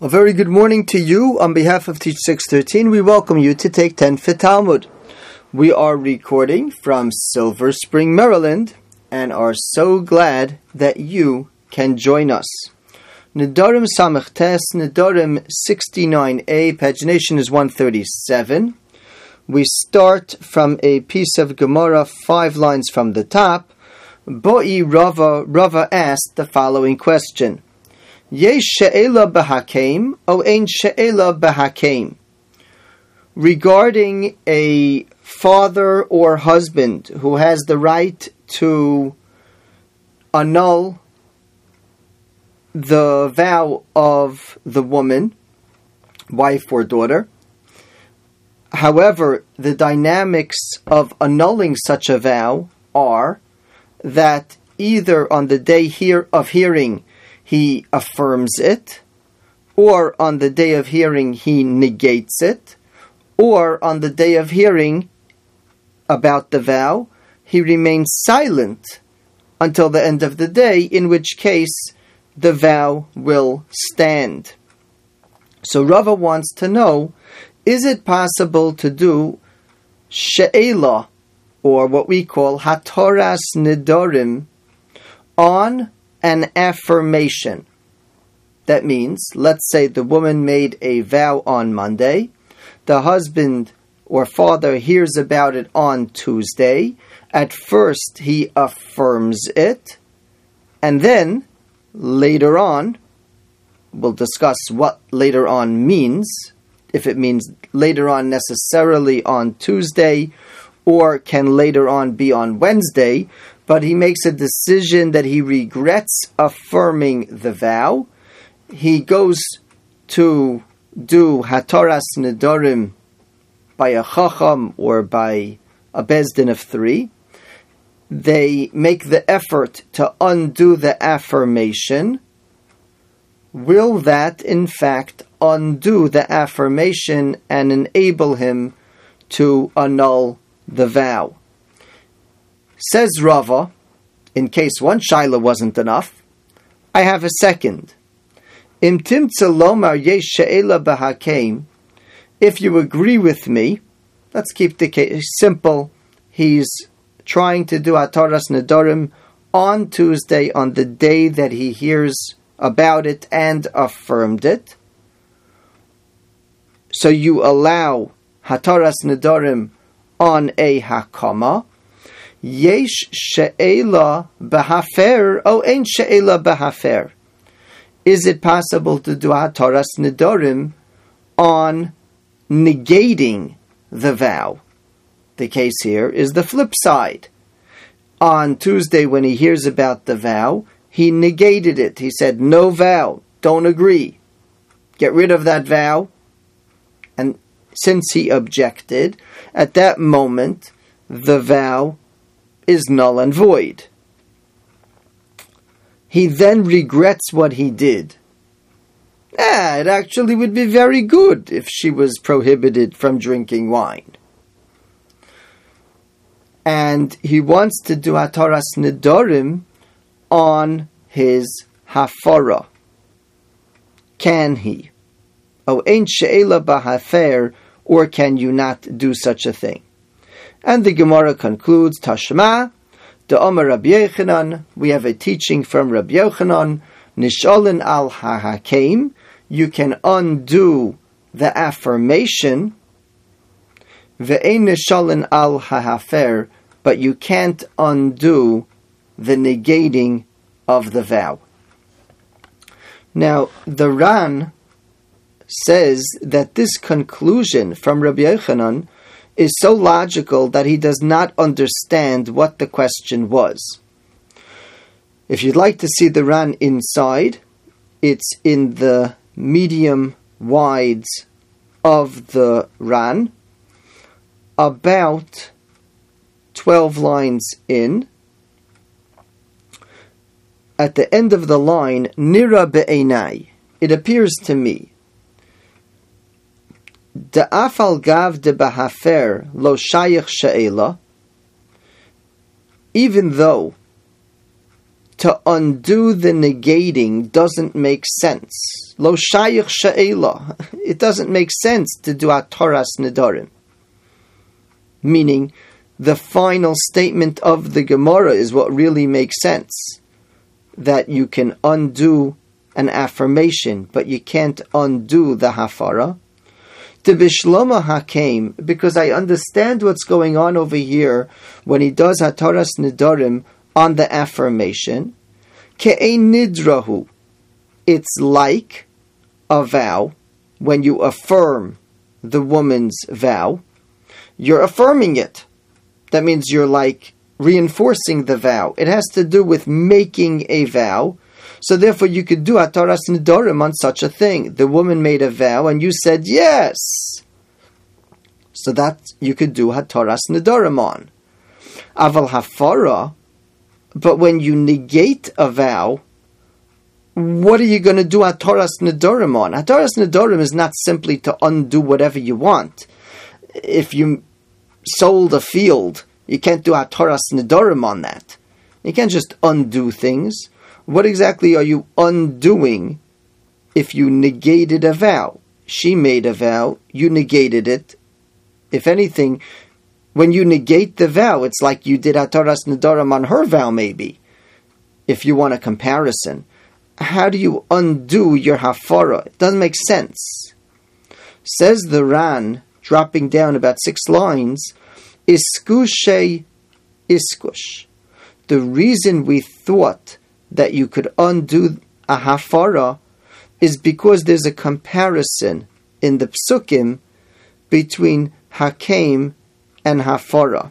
A very good morning to you. On behalf of Teach 613, we welcome you to take 10 for Talmud. We are recording from Silver Spring, Maryland, and are so glad that you can join us. Nedarim Samech Tes, Nedarim 69a, pagination is 137. We start from a piece of Gemara 5 lines from the top. Boi Rava asked the following question. Yesh she'ela b'hakem, o ein she'ela b'hakem. Regarding a father or husband who has the right to annul the vow of the woman, wife or daughter. However, the dynamics of annulling such a vow are that either on the day of hearing he affirms it, or on the day of hearing he negates it, or on the day of hearing about the vow he remains silent until the end of the day, in which case the vow will stand. So Rava wants to know, is it possible to do she'ela, or what we call hatoras nedorim, on an affirmation? That means, let's say the woman made a vow on Monday, the husband or father hears about it on Tuesday. At first he affirms it, and then later on, we'll discuss what later on means, if it means later on necessarily on Tuesday, or can later on be on Wednesday, but he makes a decision that he regrets affirming the vow. He goes to do Hataras Nedarim by a Chacham or by a Bezdin of 3. They make the effort to undo the affirmation. Will that, in fact, undo the affirmation and enable him to annul the vow? Says Rava, in case one shaila wasn't enough, I have a second. Im timtza lomar yesh she'ela b'hakem. If you agree with me, let's keep the case simple. He's trying to do Hataras Nedarim on Tuesday, on the day that he hears about it and affirmed it. So you allow Hataras Nedarim on a Hakama. Yesh she'ela b'hafer, o ein she'ela b'hafer. Is it possible to do Hataras Nedarim on negating the vow? The case here is the flip side. On Tuesday, when he hears about the vow, he negated it. He said, no vow, don't agree. Get rid of that vow. And since he objected, at that moment, the vow is null and void. He then regrets what he did. It actually would be very good if she was prohibited from drinking wine. And he wants to do Hataras Nedarim on his hafara. Can he? O ein she'ela b'hafer, or can you not do such a thing? And the Gemara concludes, Tashma, the Omer Rabbi Yochanan, we have a teaching from Rabbi Yochanan, Nishalin al hahakem, you can undo the affirmation, ve'ein nishalin al hahafer, but you can't undo the negating of the vow. Now, the Ran says that this conclusion from Rabbi Yochanan is so logical that he does not understand what the question was. If you'd like to see the Ran inside, it's in the medium wides of the Ran, about 12 lines in. At the end of the line, Nira be'enai, it appears to me, Da'afal gav de b'hafer lo shayich she'ela, even though to undo the negating doesn't make sense. Lo shayich she'ela. It doesn't make sense to do hataras nedarim. Meaning, the final statement of the Gemara is what really makes sense. That you can undo an affirmation, but you can't undo the hafara. To bishlama hakem, because I understand what's going on over here when he does hataras nedarim on the affirmation. Ke'ein nidrahu. It's like a vow. When you affirm the woman's vow, you're affirming it. That means you're like reinforcing the vow. It has to do with making a vow. So therefore you could do hataras nedarim on such a thing. The woman made a vow and you said yes. So that you could do hataras nedarim on. Aval hafara, but when you negate a vow, what are you going to do hataras nedarim on? Hataras nedarim is not simply to undo whatever you want. If you sold a field, you can't do hataras nedarim on that. You can't just undo things. What exactly are you undoing if you negated a vow? She made a vow, you negated it. If anything, when you negate the vow, it's like you did hataras nedarim on her vow, maybe. If you want a comparison. How do you undo your hafara? It doesn't make sense. Says the Ran, dropping down about 6 lines, Iskushe iskush. The reason we thought that you could undo a hafara is because there's a comparison in the psukim between hakem and hafara.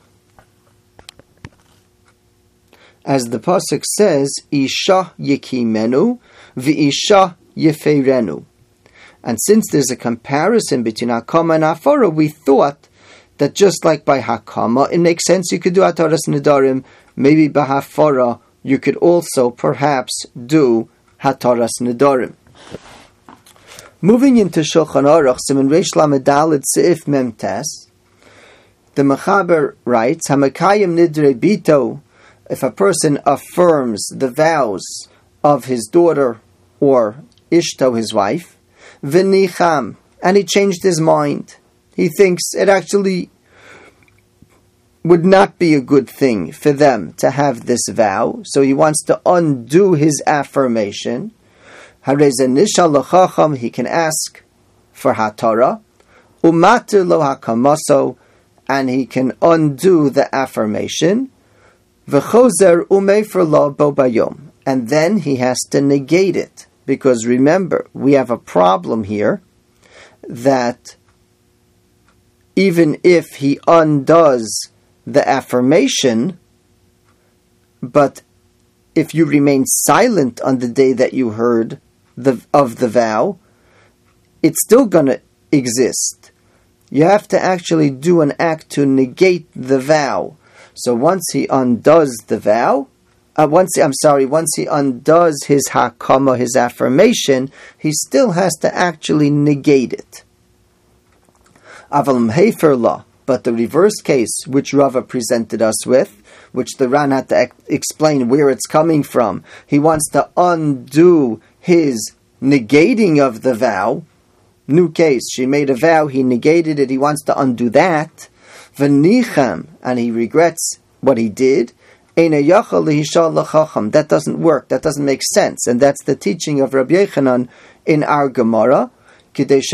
As the pasuk says, Isha yekimenu v'isha yeferenu. And since there's a comparison between hakama and hafara, we thought that just like by hakama, it makes sense you could do hataras nedarim. Maybe by hafara, you could also perhaps do hataras nedarim. Moving into Shulchan Aruch, Siman Reish Lamed Daled Seif Mem Tes, the Mechaber writes, Hamakayim nidre bito. If a person affirms the vows of his daughter or Ishto, his wife, v'nicham, and he changed his mind. He thinks it actually would not be a good thing for them to have this vow, so he wants to undo his affirmation. He can ask for hatara, umatir lo hakamaso, and he can undo the affirmation. V'chozer umefer lo bo bayom, and then he has to negate it, because remember, we have a problem here that even if he undoes the affirmation, but if you remain silent on the day that you heard of the vow, it's still going to exist. You have to actually do an act to negate the vow. So once he undoes the vow, once he undoes his hakama, his affirmation, he still has to actually negate it. Aval mhefer la, but the reverse case, which Rava presented us with, which the Ran had to explain where it's coming from, he wants to undo his negating of the vow. New case, she made a vow, he negated it, he wants to undo that. V'nicham, and he regrets what he did. That doesn't work, that doesn't make sense, and that's the teaching of Rabbi Yochanan in our Gemara. He can't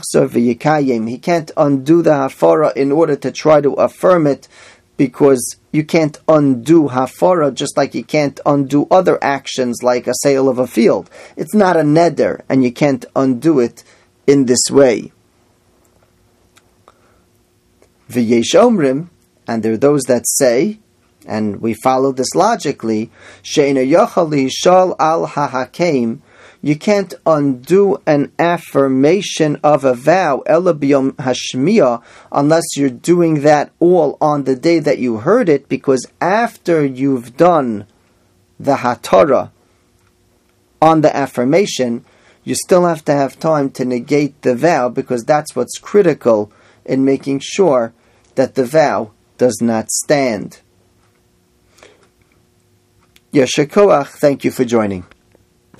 undo the hafara in order to try to affirm it, because you can't undo hafara just like you can't undo other actions like a sale of a field. It's not a neder, and you can't undo it in this way. V'yesh omrim, and there are those that say, and we follow this logically, she'ena yachal lishal al hahakem, you can't undo an affirmation of a vow, ela b'yom hashmiya, unless you're doing that all on the day that you heard it, because after you've done the hatara on the affirmation, you still have to have time to negate the vow, because that's what's critical in making sure that the vow does not stand. Yesher Koach. Thank you for joining.